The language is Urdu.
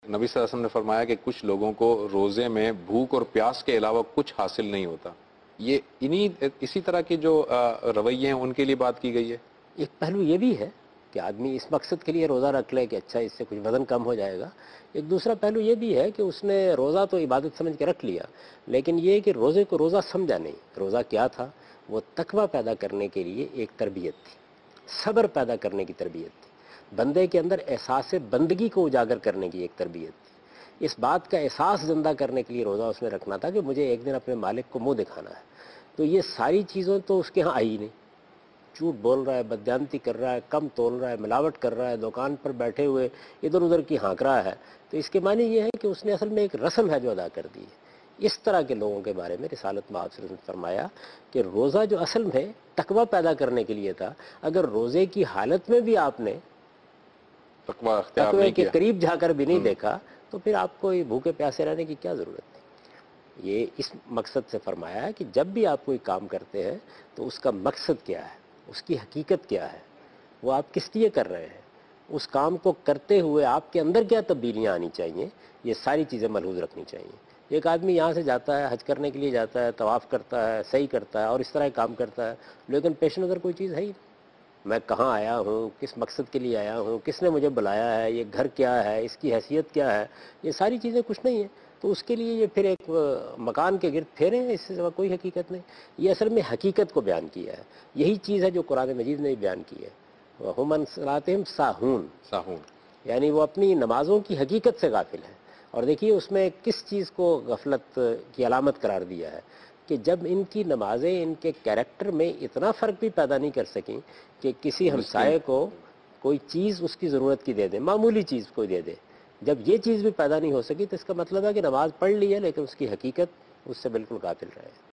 نبی صلی اللہ علیہ وسلم نے فرمایا کہ کچھ لوگوں کو روزے میں بھوک اور پیاس کے علاوہ کچھ حاصل نہیں ہوتا. یہ اسی طرح کے جو رویے ہیں ان کے لیے بات کی گئی ہے. ایک پہلو یہ بھی ہے کہ آدمی اس مقصد کے لیے روزہ رکھ لے کہ اچھا اس سے کچھ وزن کم ہو جائے گا. ایک دوسرا پہلو یہ بھی ہے کہ اس نے روزہ تو عبادت سمجھ کے رکھ لیا، لیکن یہ کہ روزے کو روزہ سمجھا نہیں. روزہ کیا تھا؟ وہ تقویٰ پیدا کرنے کے لیے ایک تربیت تھی، صبر پیدا کرنے کی تربیت تھی، بندے کے اندر احساس بندگی کو اجاگر کرنے کی ایک تربیت تھی. اس بات کا احساس زندہ کرنے کے لیے روزہ اس نے رکھنا تھا کہ مجھے ایک دن اپنے مالک کو منہ دکھانا ہے. تو یہ ساری چیزیں تو اس کے ہاں آئی نہیں. جھوٹ بول رہا ہے، بددیانتی کر رہا ہے، کم تول رہا ہے، ملاوٹ کر رہا ہے، دکان پر بیٹھے ہوئے ادھر ادھر کی ہانک رہا ہے. تو اس کے معنی یہ ہے کہ اس نے اصل میں ایک رسم ہے جو ادا کر دی ہے. اس طرح کے لوگوں کے بارے میں رسالت میں آپ سے فرمایا کہ روزہ جو اصل میں تقویٰ پیدا کرنے کے لیے تھا، اگر روزے کی حالت میں بھی آپ نے تقوی کے قریب جا کر بھی نہیں دیکھا تو پھر آپ کو یہ بھوکے پیاسے رہنے کی کیا ضرورت تھی. یہ اس مقصد سے فرمایا ہے کہ جب بھی آپ کوئی کام کرتے ہیں تو اس کا مقصد کیا ہے، اس کی حقیقت کیا ہے، وہ آپ کس لیے کر رہے ہیں، اس کام کو کرتے ہوئے آپ کے اندر کیا تبدیلیاں آنی چاہیے، یہ ساری چیزیں ملحوظ رکھنی چاہیے. ایک آدمی یہاں سے جاتا ہے، حج کرنے کے لیے جاتا ہے، طواف کرتا ہے، صحیح کرتا ہے اور اس طرح کام کرتا ہے، لیکن پیش نظر کوئی چیز ہے ہی نہیں. میں کہاں آیا ہوں، کس مقصد کے لیے آیا ہوں، کس نے مجھے بلایا ہے، یہ گھر کیا ہے، اس کی حیثیت کیا ہے، یہ ساری چیزیں کچھ نہیں ہیں. تو اس کے لیے یہ پھر ایک مکان کے گرد پھیرے ہیں، اس سے سوا کوئی حقیقت نہیں. یہ اصل میں حقیقت کو بیان کیا ہے. یہی چیز ہے جو قرآن مجید نے بیان کی ہے. وَهُمْ عَنْ صَلَاتِهِمْ سَاهُونَ، یعنی وہ اپنی نمازوں کی حقیقت سے غافل ہیں. اور دیکھیے اس میں کس چیز کو غفلت کی علامت قرار دیا ہے کہ جب ان کی نمازیں ان کے کیریکٹر میں اتنا فرق بھی پیدا نہیں کر سکیں کہ کسی ہمسائے کو کوئی چیز اس کی ضرورت کی دے دے، معمولی چیز کوئی دے دے، جب یہ چیز بھی پیدا نہیں ہو سکی تو اس کا مطلب ہے کہ نماز پڑھ لی ہے لیکن اس کی حقیقت اس سے بالکل غافل رہے.